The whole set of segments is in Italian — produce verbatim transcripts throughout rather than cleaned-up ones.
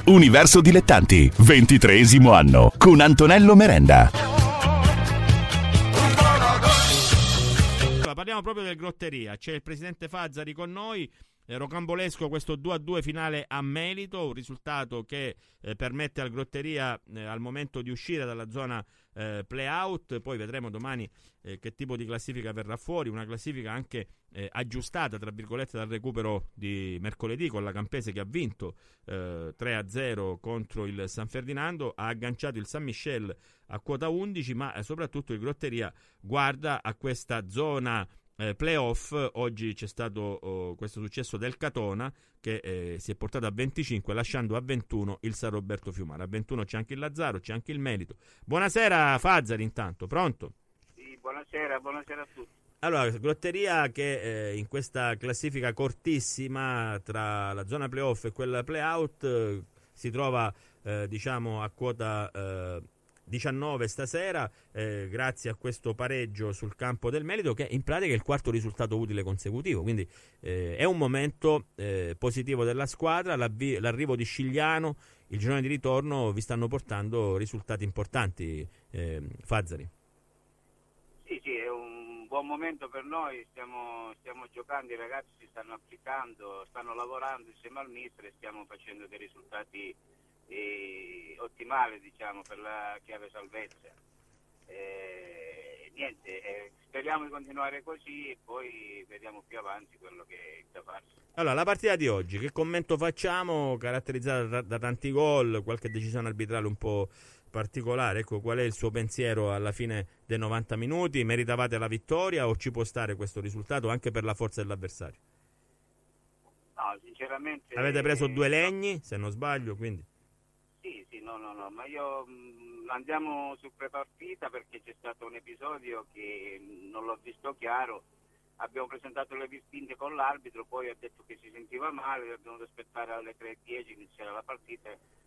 Universo Dilettanti, ventitreesimo anno, con Antonello Merenda. Allora, parliamo proprio del Grotteria. C'è il presidente Fazzari con noi. Eh, rocambolesco questo due a due finale a Melito, un risultato che eh, permette al Grotteria eh, al momento di uscire dalla zona eh, play-out. Poi vedremo domani eh, che tipo di classifica verrà fuori, una classifica anche eh, aggiustata tra virgolette dal recupero di mercoledì con la Campese che ha vinto eh, tre a zero contro il San Ferdinando, ha agganciato il San Michel a quota undici, ma eh, soprattutto il Grotteria guarda a questa zona Eh, playoff. Oggi c'è stato oh, questo successo del Catona che eh, si è portato a venticinque lasciando a ventuno il San Roberto Fiumara. A ventuno c'è anche il Lazzaro, c'è anche il Melito. Buonasera Fazzari, intanto, pronto? Sì, buonasera, buonasera a tutti. Allora, Grotteria che eh, in questa classifica cortissima tra la zona playoff e quella playout eh, si trova eh, diciamo a quota eh, diciannove stasera, eh, grazie a questo pareggio sul campo del Melito, che in pratica è il quarto risultato utile consecutivo, quindi eh, è un momento eh, positivo della squadra. L'avvi- l'arrivo di Scigliano, il girone di ritorno vi stanno portando risultati importanti, eh, Fazzari. Sì, sì, è un buon momento per noi, stiamo, stiamo giocando, i ragazzi si stanno applicando, stanno lavorando insieme al mister e stiamo facendo dei risultati e ottimale, diciamo, per la chiave salvezza. E, niente, eh, speriamo di continuare così e poi vediamo più avanti quello che è da farsi. Allora, la partita di oggi, che commento facciamo? Caratterizzata da, da tanti gol, qualche decisione arbitrale un po' particolare. Ecco, qual è il suo pensiero alla fine dei novanta minuti? Meritavate la vittoria o ci può stare questo risultato anche per la forza dell'avversario? No, sinceramente... Avete preso due legni, se non sbaglio, quindi... Sì, sì, no, no, no, ma io mh, andiamo su prepartita perché c'è stato un episodio che mh, non l'ho visto chiaro. Abbiamo presentato le distinte con l'arbitro, poi ha detto che si sentiva male, abbiamo dovuto aspettare alle tre e dieci iniziare la partita.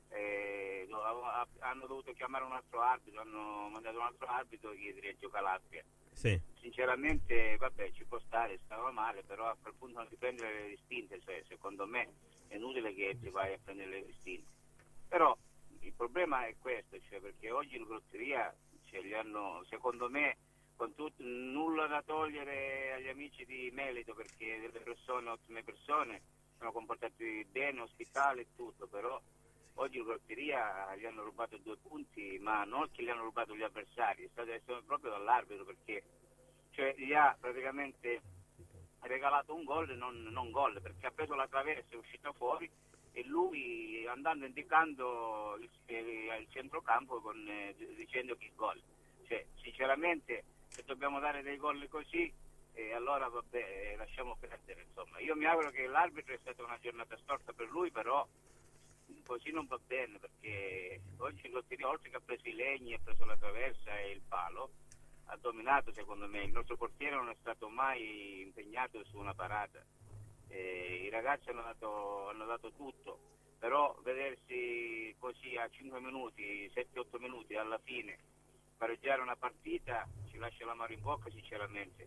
Eh, no, ha- hanno dovuto chiamare un altro arbitro, hanno mandato un altro arbitro che dirige Calabria. Sì. Sinceramente, vabbè, ci può stare, stava male, però a quel punto non ti prendere le distinte, cioè, secondo me è inutile che ti vai a prendere le distinte. Però il problema è questo, cioè, perché oggi in Grotteria cioè, gli hanno, secondo me, con tutto, nulla da togliere agli amici di Melito, perché delle persone, ottime persone, sono comportati bene, ospitali e tutto, però oggi in Grotteria gli hanno rubato due punti, ma non che gli hanno rubato gli avversari, è stato, è stato proprio dall'arbitro, perché cioè, gli ha praticamente regalato un gol e non, non gol, perché ha preso la traversa, è uscita fuori e lui andando indicando il, eh, il centrocampo con, eh, dicendo che gol. Cioè, sinceramente, se dobbiamo dare dei gol così, eh, allora vabbè, eh, lasciamo perdere. Insomma, io mi auguro che l'arbitro è stata una giornata storta per lui, però così non va bene, perché oggi Grotteria, oltre che ha preso i legni, ha preso la traversa e il palo, ha dominato secondo me. Il nostro portiere non è stato mai impegnato su una parata. Eh, i ragazzi hanno dato, hanno dato tutto, però vedersi così a cinque minuti, sette otto minuti alla fine pareggiare una partita ci lascia l'amaro in bocca sinceramente,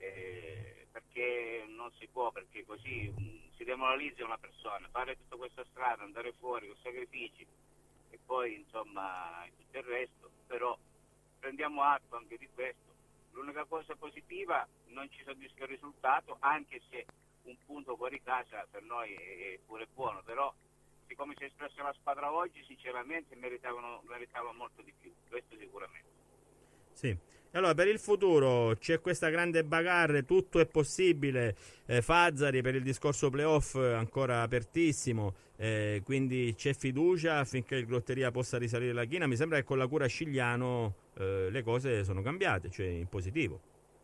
eh, perché non si può, perché così mh, si demoralizza una persona, fare tutta questa strada, andare fuori con sacrifici e poi insomma tutto il resto. Però prendiamo atto anche di questo. L'unica cosa positiva, non ci soddisfa il risultato, anche se un punto fuori casa per noi è pure buono, però siccome si è espressa la squadra oggi sinceramente meritavano, meritava molto di più, questo sicuramente. Sì. Allora, per il futuro c'è questa grande bagarre, tutto è possibile, eh, Fazzari, per il discorso playoff ancora apertissimo, eh, quindi c'è fiducia affinché il Grotteria possa risalire la china. Mi sembra che con la cura Scigliano eh, le cose sono cambiate, cioè in positivo.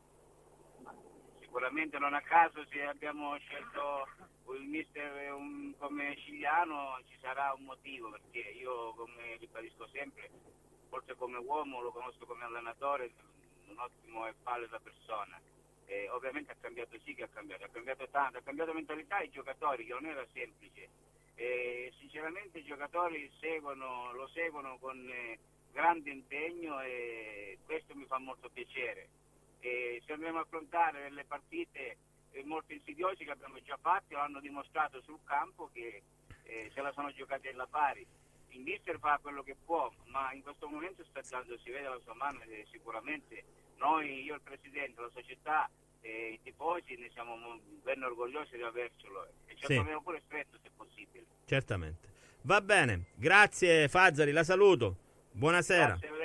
Sicuramente non a caso, se abbiamo scelto il mister un, come Scigliano ci sarà un motivo, perché io, come ribadisco sempre, forse come uomo lo conosco come allenatore, un ottimo e pallida persona. Eh, ovviamente ha cambiato, sì che ha cambiato, ha cambiato tanto, ha cambiato mentalità ai giocatori, che non era semplice. Eh, sinceramente i giocatori seguono, lo seguono con eh, grande impegno e questo mi fa molto piacere. E se andremo a affrontare delle partite eh, molto insidiose che abbiamo già fatto, hanno dimostrato sul campo che eh, se la sono giocati alla pari. Il mister fa quello che può, ma in questo momento sta dando, si vede la sua mano, e sicuramente noi, io il presidente, la società e i tifosi ne siamo ben orgogliosi di avercelo e ci Sì. attorniamo pure stretto se possibile. Certamente. Va bene, grazie Fazzari, la saluto. Buonasera. Grazie.